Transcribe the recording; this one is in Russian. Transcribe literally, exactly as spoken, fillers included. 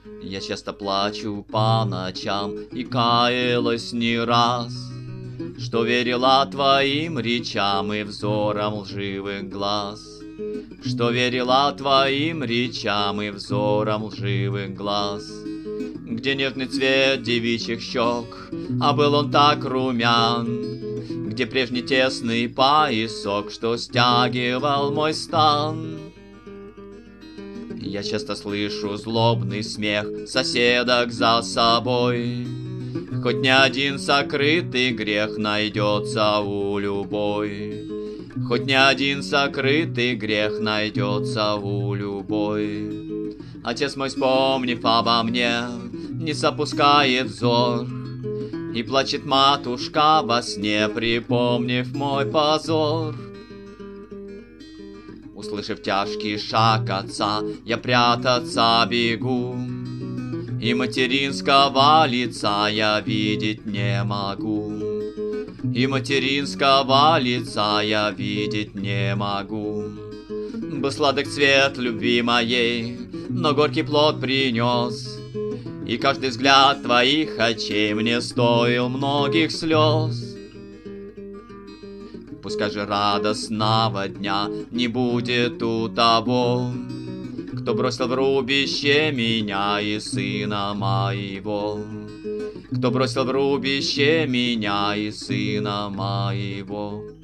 Я часто плачу по ночам и каялась не раз, что верила твоим речам и взорам лживых глаз, что верила твоим речам и взорам лживых глаз, где нежный цвет девичьих щек, а был он так румян, где прежний тесный поясок, что стягивал мой стан. Я часто слышу злобный смех соседок за собой, хоть ни один сокрытый грех найдется у любой, хоть ни один сокрытый грех найдется у любой. Отец мой, вспомнив обо мне, не сопускает взор, и плачет матушка во сне, припомнив мой позор. Услышав тяжкий шаг отца, я прятаться бегу, и материнского лица я видеть не могу, и материнского лица я видеть не могу. Был сладок цвет любви моей, но горький плод принес, и каждый взгляд твоих очей мне стоил многих слез. Пускай же радостного дня не будет у того, кто бросил в рубище меня и сына моего, кто бросил в рубище меня и сына моего.